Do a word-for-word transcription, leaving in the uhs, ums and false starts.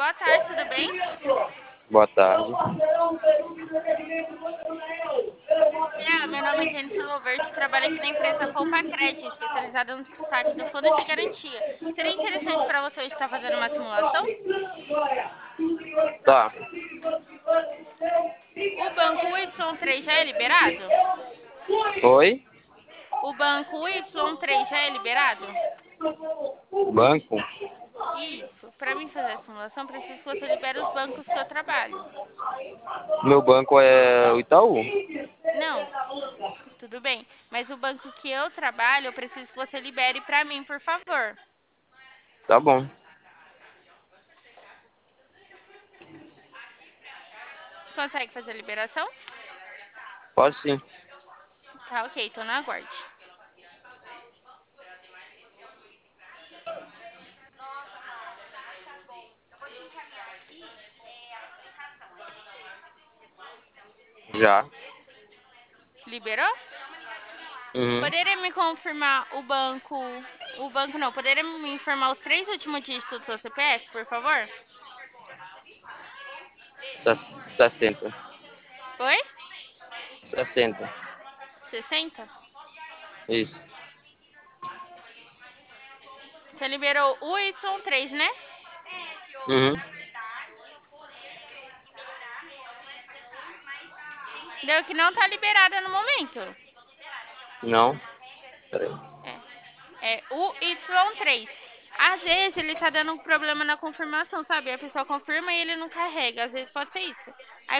Boa tarde, tudo bem? Boa tarde. Ah, meu nome é Jennifer Lovert, trabalho aqui na empresa Poupa Crédito, especializada no saque do fundo de garantia. Seria interessante para você hoje estar fazendo uma simulação? Tá. O banco Y três já é liberado? Oi? O banco Y três já é liberado? Banco? Isso. Para mim fazer a simulação, preciso que você libere os bancos que eu trabalho. Meu banco é o Itaú. Não, tudo bem. Mas o banco que eu trabalho, eu preciso que você libere para mim, por favor. Tá bom. Consegue fazer a liberação? Pode sim. Tá, ok, então não aguarde. Já. Liberou? Uhum. Poderia me confirmar o banco... O banco não, poderia me informar os três últimos dígitos do seu C P F, por favor? Ses- sessenta. Oi? Sessenta. sessenta? Isso. Você liberou o Y três, né? Uhum. Deu que não tá liberada no momento. Não. Peraí. É, é o Y três. Às vezes ele tá dando um problema na confirmação, sabe? A pessoa confirma e ele não carrega. Às vezes pode ser isso.